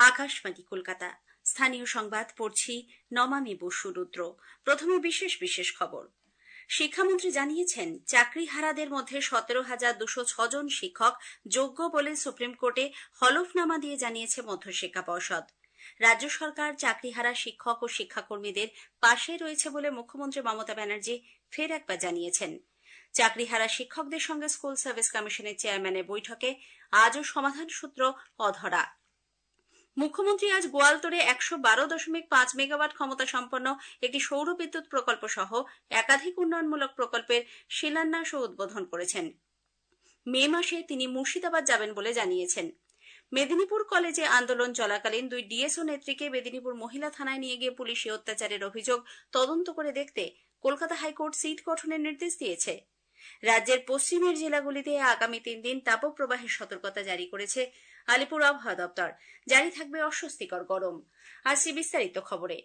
আকাশবাণী কলকাতা। স্থানীয় সংবাদ পড়ছি নমামি বসু রুদ্র। প্রথমে বিশেষ খবর। শিক্ষামন্ত্রী জানিয়েছেন, চাকরিহারাদের মধ্যে 17,206 জন শিক্ষক যোগ্য বলে সুপ্রিম কোর্টে হলফনামা দিয়ে জানিয়েছে মধ্যশিক্ষা পর্ষদ। রাজ্য সরকার চাকরিহারা শিক্ষক ও শিক্ষাকর্মীদের পাশে রয়েছে বলে মুখ্যমন্ত্রী মমতা ব্যানার্জি ফের একবার জানিয়েছেন। চাকরিহারা শিক্ষকদের সঙ্গে স্কুল সার্ভিস কমিশনের চেয়ারম্যানের বৈঠকে আজও সমাধান সূত্র অধরা। মুখ্যমন্ত্রী আজ গোয়ালতোড়ে 112.5 মেগাওয়াট ক্ষমতা সম্পন্ন একটি সৌর বিদ্যুৎ প্রকল্প সহ একাধিক উন্নয়নমূলক প্রকল্পের শিলান্যাস ও উদ্বোধন করেছেন। মে মাসে তিনি মুর্শিদাবাদ যাবেন বলে জানিয়েছেন। মেদিনীপুর কলেজে আন্দোলন চলাকালীন 2 ডিএসও নেত্রীকে মেদিনীপুর মহিলা থানায় নিয়ে গিয়ে পুলিশি অত্যাচারের অভিযোগ তদন্ত করে দেখতে কলকাতা হাইকোর্ট সিট গঠনের নির্দেশ দিয়েছে। রাজ্যের পশ্চিমের জেলাগুলিতে আগামী 3 দিন তাপপ্রবাহের সতর্কতা জারি করেছে আলিপুর আবহাওয়া দপ্তর। জারি থাকবে অস্বস্তিকর গরম। আসছি বিস্তারিত খবরে।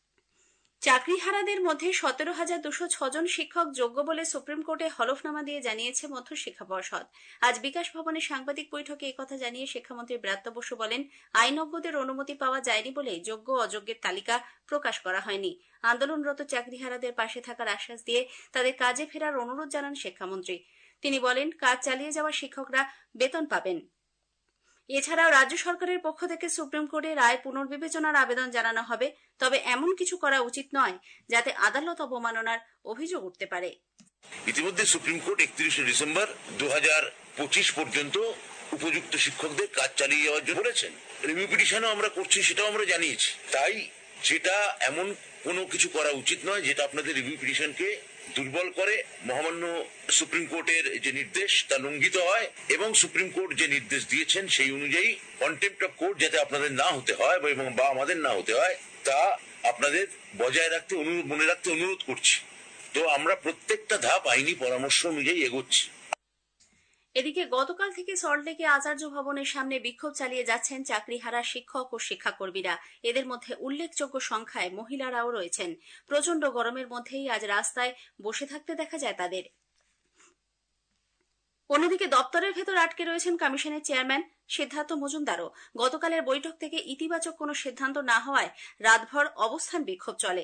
চাকরিহারাদের মধ্যে 17,206 জন শিক্ষক যোগ্য বলে সুপ্রিম কোর্টে হলফনামা দিয়ে জানিয়েছে মধ্যশিক্ষা পর্ষদ। আজ বিকাশ ভবনে সাংবাদিক বৈঠকে একথা জানিয়ে শিক্ষামন্ত্রী ব্রাত্য বসু বলেন, আইনজ্ঞদের অনুমতি পাওয়া যায়নি বলে যোগ্য অযোগ্যের তালিকা প্রকাশ করা হয়নি। আন্দোলনরত চাকরিহারাদের পাশে থাকার আশ্বাস দিয়ে তাদের কাজে ফেরার অনুরোধ জানান শিক্ষামন্ত্রী। তিনি বলেন, কাজ চালিয়ে যাওয়া শিক্ষকরা বেতন পাবেন। এছাড়াও রাজ্য সরকারের পক্ষ থেকে সুপ্রিম কোর্টে রায় পুনর্বিবেচনার আবেদন জানানো হবে, তবে এমন কিছু করা উচিত নয় যাতে আদালত অবমাননার অভিযোগ উঠতে পারে। ইতিমধ্যে সুপ্রিম কোর্ট 31শে ডিসেম্বর 2025 পর্যন্ত উপযুক্ত শিক্ষকদের কাজ চালিয়ে যাওয়ার জন্য বলেছেন। রিভিউ পিটিশনও আমরা করছি, সেটাও আমরা জানিয়েছি। তাই যেটা এমন কোনো কিছু করা উচিত নয় যেটা আপনাদের রিভিউ পিটিশনকে দুর্বল করে, মহামান্য সুপ্রিম কোর্টের যে নির্দেশ তা লঙ্ঘিত হয় এবং সুপ্রিম কোর্ট যে নির্দেশ দিয়েছেন সেই অনুযায়ী কন্টেম্প্ট অফ কোর্ট যাতে আপনাদের না হতে হয় বা আমাদের না হতে হয় তা আপনাদের বজায় রাখতে মনে রাখতে অনুরোধ করছি। তো আমরা প্রত্যেকটা ধাপ আইনি পরামর্শ অনুযায়ী এগোচ্ছি। এদিকে গতকাল থেকে সল্টলেকে আচার্য ভবনের সামনে বিক্ষোভ চালিয়ে যাচ্ছেন চাকরিহারা শিক্ষক ও শিক্ষাকর্মীরা। এদের মধ্যে উল্লেখযোগ্য সংখ্যায় মহিলারাও রয়েছেন। প্রচন্ড গরমের মধ্যেই আজ রাস্তায় বসে থাকতে দেখা যায় তাদের। অন্যদিকে দপ্তরের ভেতর আটকে রয়েছেন কমিশনের চেয়ারম্যান সিদ্ধার্থ মজুমদারও। গতকালের বৈঠক থেকে ইতিবাচক কোনো সিদ্ধান্ত না হওয়ায় রাতভর অবস্থান বিক্ষোভ চলে।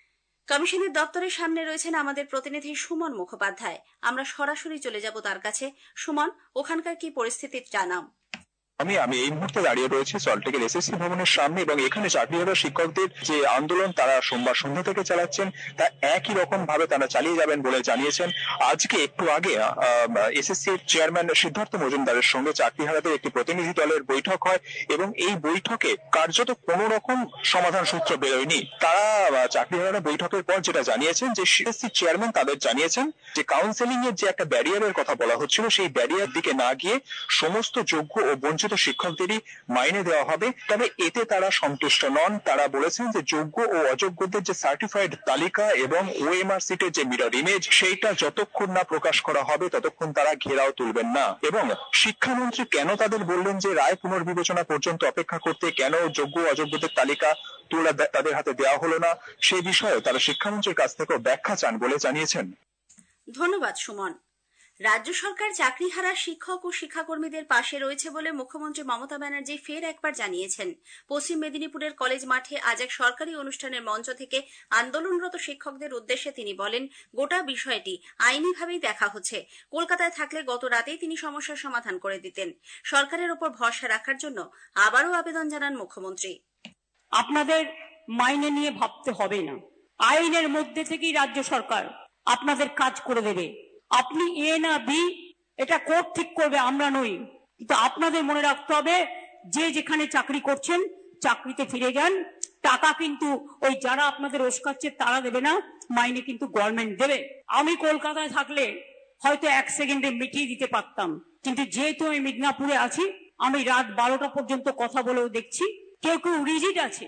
কমিশনের দপ্তরের সামনে রয়েছেন আমাদের প্রতিনিধি সুমন মুখোপাধ্যায়। আমরা সরাসরি চলে যাব তার কাছে। সুমন, ওখানকার কি পরিস্থিতি জানাও। আমি এই মুহূর্তে দাঁড়িয়ে রয়েছি সল্টলেকের এসএসসি ভবনের সামনে এবং এখানে চাকরিহারা শিক্ষকদের যে আন্দোলন তারা সোমবার সন্ধ্যা থেকে চালাচ্ছেন তা একই রকম ভাবে তারা চালিয়ে যাবেন বলে জানিয়েছেন। আজকে একটু আগে এসএসসির চেয়ারম্যান সিদ্ধার্থ মজুমদারের সঙ্গে চাকরিহারাদের একটি প্রতিনিধি দলের বৈঠক হয় এবং এই বৈঠকে কার্যত কোনো রকম সমাধান সূত্র বেরোয়নি। তারা চাকরিহারারা বৈঠকের পর যেটা জানিয়েছেন যে এসএসসি চেয়ারম্যান তাদের জানিয়েছেন যে কাউন্সেলিং এর যে একটা ব্যারিয়ারের কথা বলা হচ্ছিল সেই ব্যারিয়ার দিকে না গিয়ে সমস্ত যোগ্য ও বঞ্চিত শিক্ষকদেরই মাইনে দেওয়া হবে। তবে এতে তারা সন্তুষ্ট নন। তারা বলেছেন যে যোগ্য ও অযোগ্যদের যে সার্টিফাইড তালিকা এবং ওএমআর সিটের যে মিরর ইমেজ সেইটা যতক্ষণ না প্রকাশ করা হবে ততক্ষণ তারা ঘেরাও তুলবেন না। এবং শিক্ষামন্ত্রী কেন তাদের বললেন যে রায় পুনর্বিবেচনা পর্যন্ত অপেক্ষা করতে, কেন যোগ্য অযোগ্যদের তালিকা তুলে তাদের হাতে দেওয়া হলো না, সে বিষয়ে তারা শিক্ষামন্ত্রীর কাছ থেকে ব্যাখ্যা চান বলে জানিয়েছেন। ধন্যবাদ সুমন। রাজ্য সরকার চাকরিহারা শিক্ষক ও শিক্ষাকর্মীদের পাশে রয়েছে বলে মুখ্যমন্ত্রী মমতা ব্যানার্জি ফের একবার জানিয়েছেন। পশ্চিম মেদিনীপুরের কলেজ মাঠে আজ এক সরকারি অনুষ্ঠানের মঞ্চ থেকে আন্দোলনরত শিক্ষকদের উদ্দেশ্যে তিনি বলেন, গোটা বিষয়টি আইনিভাবেই দেখা হচ্ছে। কলকাতায় থাকলে গত রাতেই তিনি সমস্যার সমাধান করে দিতেন। সরকারের ওপর ভরসা রাখার জন্য আবারও আবেদন জানান মুখ্যমন্ত্রী। আপনাদের মাইনে নিয়ে ভাবতে হবে না, আইনের মধ্যে থেকেই রাজ্য সরকার আপনাদের কাজ করে দেবে। আপনি এ না বি এটা কোর্ট ঠিক করবে, আমরা নই। কিন্তু আপনাদের মনে রাখতে হবে যে যেখানে চাকরি করছেন চাকরিতে ফিরে যান। টাকা কিন্তু ওই যারা আপনাদের উস্কাচ্ছে তারা দেবে না, মাইনে কিন্তু গভর্নমেন্ট দেবে। আমি কলকাতায় থাকলে হয়তো 1 সেকেন্ডে মিটিয়ে দিতে পারতাম, কিন্তু যেহেতু আমি মিদনাপুরে আছি আমি রাত 12টা পর্যন্ত কথা বলেও দেখছি কেউ রিজিড আছে।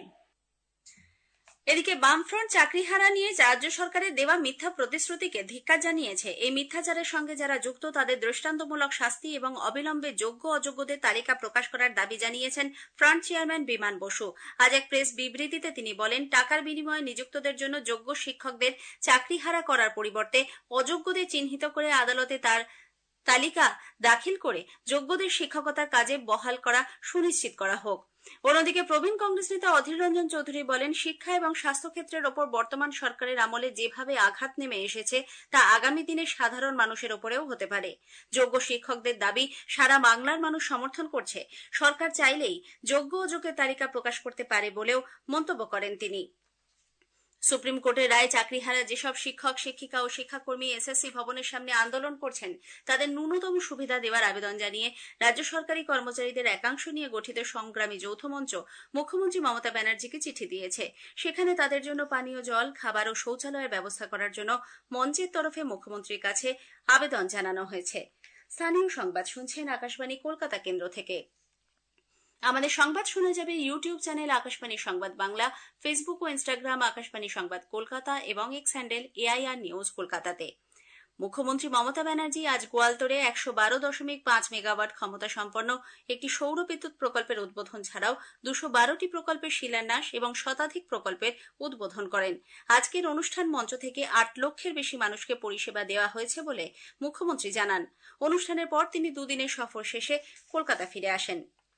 এদিকে বামফ্রন্ট চাকরিহারা নিয়ে রাজ্য সরকারের দেওয়া মিথ্যা প্রতিশ্রুতিকে ধিক্কার জানিয়েছে। এই মিথ্যাচারের সঙ্গে যারা যুক্ত তাদের দৃষ্টান্তমূলক শাস্তি এবং অবিলম্বে যোগ্য অযোগ্যদের তালিকা প্রকাশ করার দাবি জানিয়েছেন ফ্রন্ট চেয়ারম্যান বিমান বসু। আজ এক প্রেস বিবৃতিতে তিনি বলেন, টাকার বিনিময়ে নিযুক্তদের জন্য যোগ্য শিক্ষকদের চাকরিহারা করার পরিবর্তে অযোগ্যদের চিহ্নিত করে আদালতে তার তালিকা দাখিল করে যোগ্যদের শিক্ষকতার কাজে বহাল করা সুনিশ্চিত করা হোক। অন্যদিকে প্রবীণ কংগ্রেস নেতা অধীর রঞ্জন চৌধুরী বলেন, শিক্ষা এবং স্বাস্থ্যক্ষেত্রের ওপর বর্তমান সরকারের আমলে যেভাবে আঘাত নেমে এসেছে তা আগামী দিনে সাধারণ মানুষের ওপরেও হতে পারে। যোগ্য শিক্ষকদের দাবি সারা বাংলার মানুষ সমর্থন করছে। সরকার চাইলেই যোগ্য অযোগ্যের তালিকা প্রকাশ করতে পারে বলেও মন্তব্য করেন তিনি। সুপ্রিম কোর্টের রায় চাকরিহারা যেসব শিক্ষক, শিক্ষিকা ও শিক্ষাকর্মী এসএসসি ভবনের সামনে আন্দোলন করছেন তাদের ন্যূনতম সুবিধা দেওয়ার আবেদন জানিয়ে রাজ্য সরকারি কর্মচারীদের একাংশ নিয়ে গঠিত সংগ্রামী যৌথ মঞ্চ মুখ্যমন্ত্রী মমতা ব্যানার্জিকে চিঠি দিয়েছে। সেখানে তাদের জন্য পানীয় জল, খাবার ও শৌচালয়ের ব্যবস্থা করার জন্য মঞ্চের তরফে মুখ্যমন্ত্রীর কাছে আবেদন জানানো হয়েছে। স্থানীয় সংবাদ শুনছেন আকাশবাণী কলকাতা কেন্দ্র থেকে। আমাদের সংবাদ শোনা যাবে ইউটিউব চ্যানেল আকাশবাণী সংবাদ বাংলা, ফেসবুক ও ইনস্টাগ্রাম আকাশবাণী সংবাদ কলকাতা এবং এক্স হ্যান্ডেল AIR নিউজ কলকাতাতে। মুখ্যমন্ত্রী মমতা ব্যানার্জি আজ গোয়ালতরে 112.5 মেগাওয়াট ক্ষমতা সম্পন্ন একটি সৌর বিদ্যুৎ প্রকল্পের উদ্বোধন ছাড়াও 212টি প্রকল্পের শিলান্যাস এবং শতাধিক প্রকল্পের উদ্বোধন করেন। আজকের অনুষ্ঠান মঞ্চ থেকে 8 লক্ষের বেশি মানুষকে পরিষেবা দেওয়া হয়েছে বলে মুখ্যমন্ত্রী জানান। অনুষ্ঠানের পর তিনি দুদিনের সফর শেষে কলকাতা ফিরে আসেন।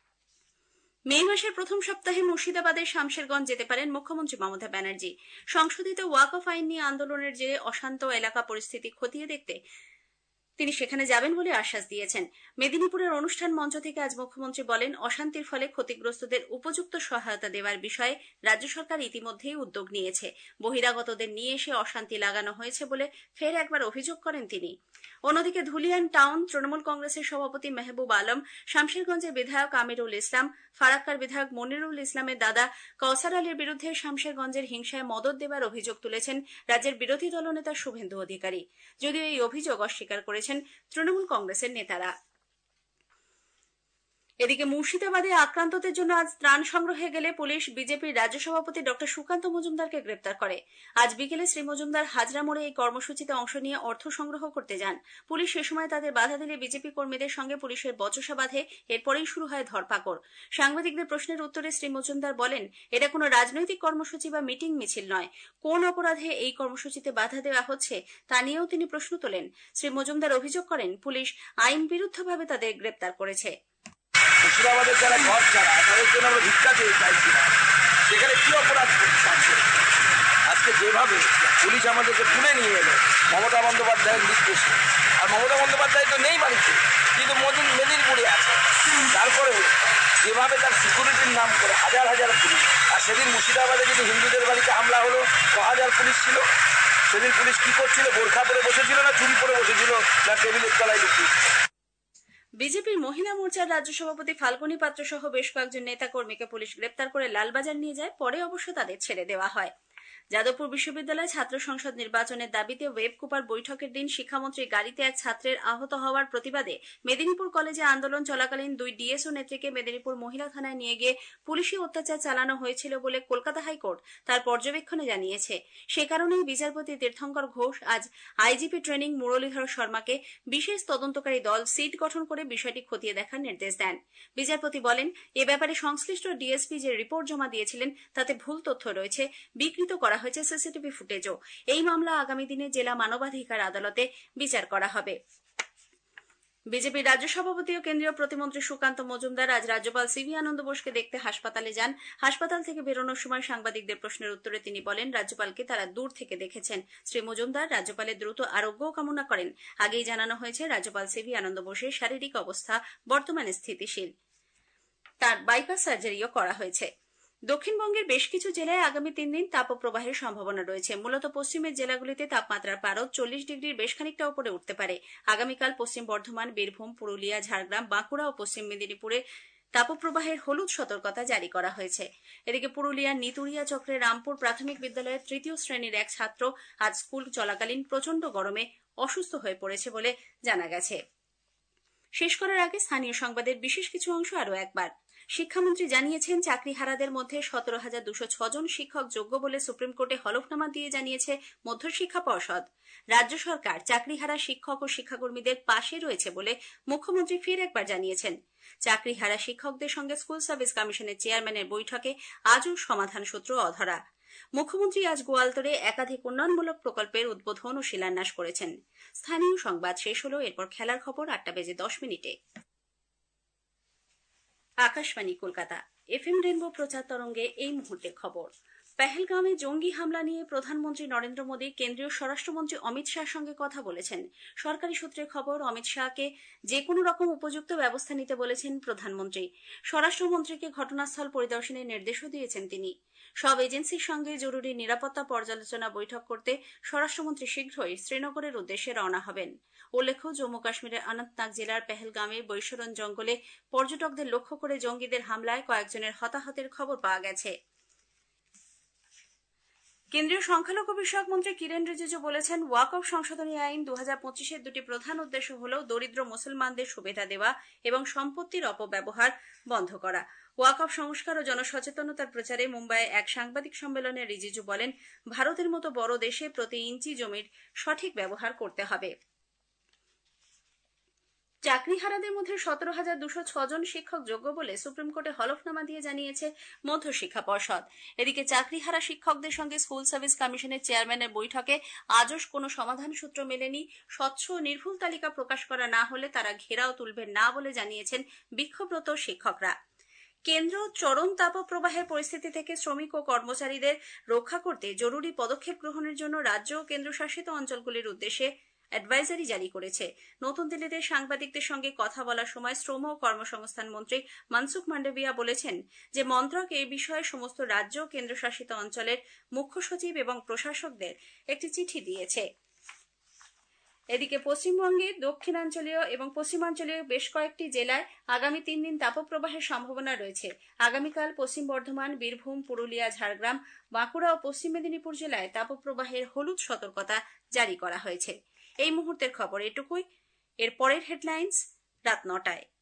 মে মাসের প্রথম সপ্তাহে মুর্শিদাবাদের শামশেরগঞ্জ যেতে পারেন মুখ্যমন্ত্রী মমতা ব্যানার্জি। সংশোধিত ওয়াকফ আইন নিয়ে আন্দোলনের জেরে অশান্ত এলাকা পরিস্থিতি খতিয়ে দেখতে তিনি সেখানে যাবেন বলে আশ্বাস দিয়েছেন। মেদিনীপুরের অনুষ্ঠান মঞ্চ থেকে আজ মুখ্যমন্ত্রী বলেন, অশান্তির ফলে ক্ষতিগ্রস্তদের উপযুক্ত সহায়তা দেওয়ার বিষয়ে রাজ্য সরকার ইতিমধ্যেই উদ্যোগ নিয়েছে। বহিরাগতদের নিয়ে এসে অশান্তি লাগানো হয়েছে বলে ফের একবার অভিযোগ করেন তিনি। অন্যদিকে ধুলিয়ান টাউন তৃণমূল কংগ্রেসের সভাপতি মেহবুব আলম, শামশেরগঞ্জের বিধায়ক আমিরুল ইসলাম, ফারাক্কার বিধায়ক মনিরুল ইসলামের দাদা কওসার আলীর বিরুদ্ধে শামশেরগঞ্জের হিংসায় মদদ দেওয়ার অভিযোগ তুলেছেন রাজ্যের বিরোধী দলনেতা শুভেন্দু অধিকারী। যদিও এই অভিযোগ অস্বীকার করেছেন তৃণমূল কংগ্রেসের নেতারা। এদিকে মুর্শিদাবাদে আক্রান্তদের জন্য আজ ত্রাণ সংগ্রহে গেলে পুলিশ বিজেপির রাজ্য সভাপতি ডক্টর সুকান্ত মজুমদারকে গ্রেপ্তার করে। আজ বিকেলে শ্রী মজুমদার হাজরা মোড়ে এই কর্মসূচিতে অংশ নিয়ে অর্থ সংগ্রহ করতে যান। পুলিশ সে সময় তাদের বাধা দিলে বিজেপি কর্মীদের সঙ্গে পুলিশের বচসা বাঁধে। এরপরেই শুরু হয় ধরপাকড়। সাংবাদিকদের প্রশ্নের উত্তরে শ্রী মজুমদার বলেন, এটা কোনো রাজনৈতিক কর্মসূচি বা মিটিং মিছিল নয়। কোন অপরাধে এই কর্মসূচিতে বাধা দেওয়া হচ্ছে তা নিয়েও তিনি প্রশ্ন তোলেন। শ্রী মজুমদার অভিযোগ করেন, পুলিশ আইন বিরুদ্ধভাবে তাদের গ্রেপ্তার করেছে। মুর্শিদাবাদের যারা ঘর ছাড়া তাদের জন্য আমরা ভিক্ষা চেয়ে চাইছি না, সেখানে কি অপরাধ করছে? আজকে যেভাবে পুলিশ আমাদেরকে তুলে নিয়ে এলো মমতা বন্দ্যোপাধ্যায়ের নির্দেশে, আর মমতা বন্দ্যোপাধ্যায় তো নেই বাড়িতে, কিন্তু মেদিনীপুরে আছে, তারপরে যেভাবে তার সিকিউরিটির নাম করে হাজার হাজার পুলিশ। আর সেদিন মুর্শিদাবাদে যদি হিন্দুদের বাড়িতে হামলা হলো 1000 পুলিশ ছিল, সেদিন পুলিশ কি করছিল? বোরখা পরে বসেছিল না চুরি পরে বসেছিল না টেবিলের তলায় লুকিয়ে? বিজেপির মহিলা মোর্চার রাজ্য সভাপতি ফাল্গুনী পাত্র সহ বেশ কয়েকজন নেতাকর্মীকে পুলিশ গ্রেপ্তার করে লালবাজার নিয়ে যায়। পরে অবশ্য তাদের ছেড়ে দেওয়া হয়। যাদবপুর বিশ্ববিদ্যালয় ছাত্র সংসদ নির্বাচনের দাবিতে ওয়েবকুপার বৈঠকের দিন শিক্ষামন্ত্রীর গাড়িতে এক ছাত্রের আহত হওয়ার প্রতিবাদে মেদিনীপুর কলেজে আন্দোলন চলাকালীন 2 ডিএসও নেত্রীকে মেদিনীপুর মহিলা থানায় নিয়ে গিয়ে পুলিশি অত্যাচার চালানো হয়েছিল বলে কলকাতা হাইকোর্ট তার পর্যবেক্ষণে জানিয়েছে। সে কারণেই বিচারপতি তীর্থঙ্কর ঘোষ আজ আইজিপি ট্রেনিং মুরলীধর শর্মাকে বিশেষ তদন্তকারী দল সিট গঠন করে বিষয়টি খতিয়ে দেখার নির্দেশ দেন। বিচারপতি বলেন, এ ব্যাপারে সংশ্লিষ্ট ডিএসপি যে রিপোর্ট জমা দিয়েছিলেন তাতে ভুল তথ্য রয়েছে, বিকৃত করা হয়েছে সিসিটিভি ফুটেজও। এই মামলা আগামী দিনে জেলা মানবাধিকার আদালতে বিচার করা হবে। বিজেপির রাজ্য সভাপতি ও কেন্দ্রীয় প্রতিমন্ত্রী সুকান্ত মজুমদার আজ রাজ্যপাল সিভি আনন্দ বোসকে দেখতে হাসপাতালে যান। হাসপাতাল থেকে বেরোনোর সময় সাংবাদিকদের প্রশ্নের উত্তরে তিনি বলেন, রাজ্যপালকে তারা দূর থেকে দেখেছেন। শ্রী মজুমদার রাজ্যপালের দ্রুত আরোগ্যও কামনা করেন। আগেই জানানো হয়েছে রাজ্যপাল সিভি আনন্দ বোসের শারীরিক অবস্থা বর্তমানে স্থিতিশীল। তার বাইপাস সার্জারিও করা হয়েছে। দক্ষিণবঙ্গের বেশ কিছু জেলায় আগামী 3 দিন তাপপ্রবাহের সম্ভাবনা রয়েছে। মূলত পশ্চিমের জেলাগুলিতে তাপমাত্রার পারদ 40 ডিগ্রির বেশ খানিকটা উপরে উঠতে পারে। আগামীকাল পশ্চিম বর্ধমান, বীরভূম, পুরুলিয়া, ঝাড়গ্রাম, বাঁকুড়া ও পশ্চিম মেদিনীপুরে তাপপ্রবাহের হলুদ সতর্কতা জারি করা হয়েছে। এদিকে পুরুলিয়ার নিতুড়িয়া চক্রের রামপুর প্রাথমিক বিদ্যালয়ের 3য় শ্রেণীর এক ছাত্র আজ স্কুল চলাকালীন প্রচণ্ড গরমে অসুস্থ হয়ে পড়েছে বলে জানা গেছে। শেষ করার আগে স্থানীয় সংবাদের বিশেষ কিছু অংশ আরও একবার। শিক্ষামন্ত্রী জানিয়েছেন, চাকরিহারাদের মধ্যে 17,206 জন শিক্ষক যোগ্য বলে সুপ্রিম কোর্টে হলফনামা দিয়ে জানিয়েছে মধ্যশিক্ষা পর্ষদ। রাজ্য সরকার চাকরিহারা শিক্ষক ও শিক্ষাকর্মীদের পাশে রয়েছে বলে মুখ্যমন্ত্রী ফের একবার জানিয়েছেন। চাকরিহারা শিক্ষকদের সঙ্গে স্কুল সার্ভিস কমিশনের চেয়ারম্যানের বৈঠকে আজও সমাধান সূত্র অধরা। মুখ্যমন্ত্রী আজ গোয়ালতরে একাধিক উন্নয়নমূলক প্রকল্পের উদ্বোধন ও শিলান্যাস করেছেন। স্থানীয় সংবাদ শেষ হলো, এরপর খেলার খবর 8:10। আকাশবাণী কলকাতা, FM রেনবো প্রচার তরঙ্গে এই মুহূর্তে খবর। পেহেলগামে জঙ্গি হামলা নিয়ে প্রধানমন্ত্রী নরেন্দ্র মোদী কেন্দ্রীয় স্বরাষ্ট্রমন্ত্রী অমিত শাহের সঙ্গে কথা বলেছেন। সরকারি সূত্রের খবর, অমিত শাহকে যে কোনো রকম উপযুক্ত ব্যবস্থা নিতে বলেছেন প্রধানমন্ত্রী। স্বরাষ্ট্রমন্ত্রীকে ঘটনাস্থল পরিদর্শনের নির্দেশও দিয়েছেন তিনি। সব এজেন্সির সঙ্গে জরুরি নিরাপত্তা পর্যালোচনা বৈঠক করতে স্বরাষ্ট্রমন্ত্রী শীঘ্রই শ্রীনগরের উদ্দেশ্যে রওনা হবেন। উল্লেখ্য, জম্মু কাশ্মীরের অনন্তনাগ জেলার পেহেলগামে বৈশরণ জঙ্গলে পর্যটকদের লক্ষ্য করে জঙ্গিদের হামলায় কয়েকজনের হতাহতের খবর পাওয়া গেছে। কেন্দ্রীয় সংখ্যালঘু বিষয়ক মন্ত্রী কিরেন রিজিজু বলেছেন, ওয়াকফ সংশোধনী আইন 2025-এর দুটি প্রধান উদ্দেশ্য হল দরিদ্র মুসলমানদের সুবিধা দেওয়া এবং সম্পত্তির অপব্যবহার বন্ধ করা। ওয়াকফ সংস্কার ও জনসচেতনতার প্রচারে মুম্বাইয়ে এক সাংবাদিক সম্মেলনে রিজিজু বলেন, ভারতের মতো বড় দেশে প্রতি ইঞ্চি জমির সঠিক ব্যবহার করতে হবে। চাকরিহারাদের মধ্যে 17,206 জন শিক্ষক যোগ্য বলে সুপ্রিম কোর্টে হলফনামা দিয়ে জানিয়েছে মধ্যশিক্ষা পর্ষদ। এদিকে চাকরিহারা শিক্ষকদের সঙ্গে স্কুল সার্ভিস কমিশনের চেয়ারম্যানের বৈঠকে আজও কোনো সমাধান সূত্র মেলেনি। স্বচ্ছ ও নির্ভুল তালিকা প্রকাশ করা না হলে তারা ঘেরাও তুলবেন না বলে জানিয়েছেন বিক্ষোভরত শিক্ষকরা। কেন্দ্র চরম তাপপ্রবাহের পরিস্থিতি থেকে শ্রমিক ও কর্মচারীদের রক্ষা করতে জরুরি পদক্ষেপ গ্রহণের জন্য রাজ্য ও কেন্দ্রশাসিত অঞ্চলগুলির উদ্দেশ্যে অ্যাডভাইজারি জারি করেছে। নতুন দিল্লিতে সাংবাদিকদের সঙ্গে কথা বলার সময় শ্রম ও কর্মসংস্থান মন্ত্রী মনসুখ মান্ডভিয়া বলেছেন যে মন্ত্রক এই বিষয়ে সমস্ত রাজ্য ও কেন্দ্রশাসিত অঞ্চলের মুখ্য সচিব এবং প্রশাসকদের একটি চিঠি দিয়েছে। এদিকে পশ্চিমবঙ্গে দক্ষিণাঞ্চলীয় এবং পশ্চিমাঞ্চলীয় বেশ কয়েকটি জেলায় আগামী 3 দিন তাপপ্রবাহের সম্ভাবনা রয়েছে। আগামীকাল পশ্চিম বর্ধমান, বীরভূম, পুরুলিয়া, ঝাড়গ্রাম, বাঁকুড়া ও পশ্চিম মেদিনীপুর জেলায় তাপপ্রবাহের হলুদ সতর্কতা জারি করা হয়েছে। এই মুহূর্তের খবর এটুকুই। এর পরের হেডলাইন্স রাত 9টায়।